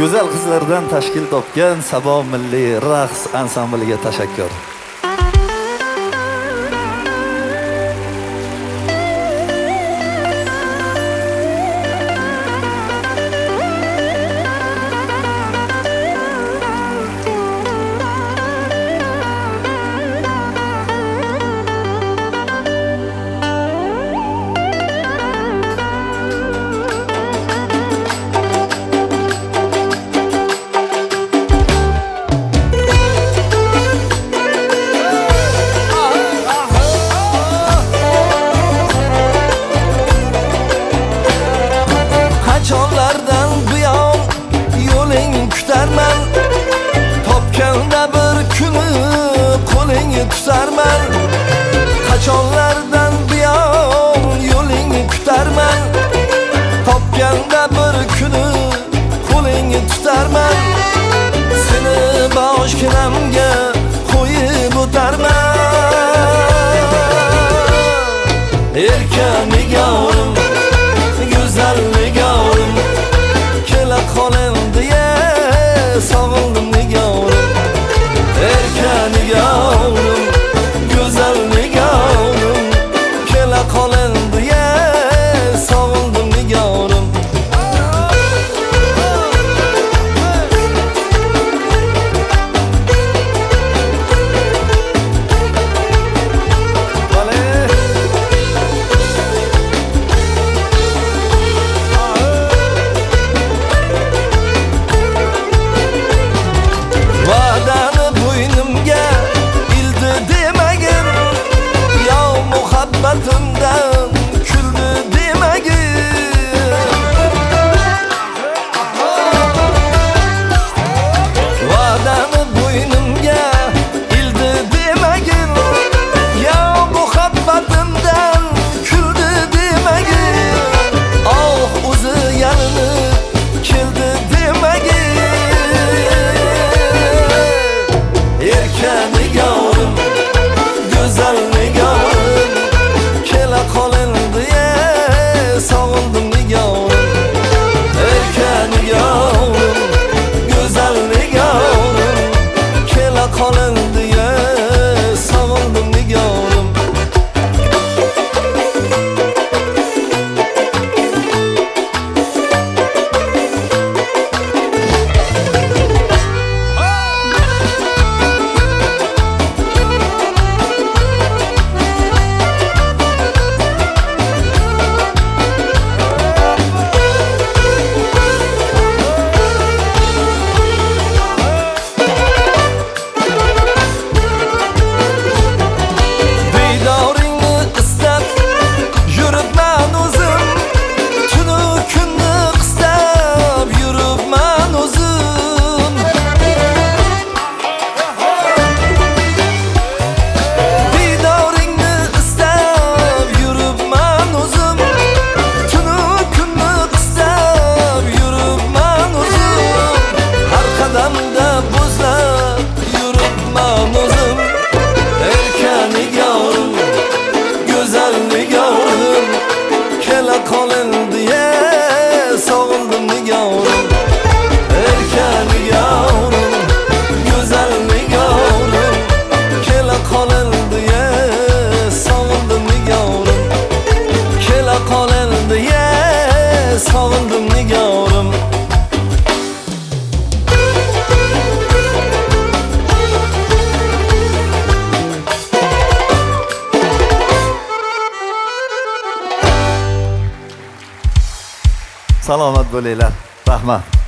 Go'zal qizlardan tashkil topgan Sabo milliy raqs ansambliga tashakkur. Qachonlardan buyon yo'ling kutarman, topganda bir kuni qo'lingni tutarman. Qachonlardan buyon yo'ling kutarman, topganda bir kuni qo'lingni tutarman. Seni boshginamga qo'yib o'tarman. Erkan nigorim, go'zal nigorim, kela qolin deya sog'indim nigorim. Erkan nigorim, go'zal nigorim, kela qolin deya sog'indim nigorim. Va'dani bo'ynimga ildi demagin, yo muhabbatimdan kuldi demagin. Va'dani bo'ynimga ildi demagin, yo muhabbatimdan kuldi demagin. Oh, o'zi yalinib keldi demagin. Erkan nigorim, go'zal nigorim, kela qolin deya sog'indim nigorim. Erkan nigorim, go'zal nigorim, kela qolin deya sog'indim nigorim. Qolin deya sog'indim nigorim. Erkan nigorim, go'zal nigorim, kela qolin deya sog'indim nigorim. Kela qolin deya sog'indim nigorim. Salomat bo'linglar. Rahmat.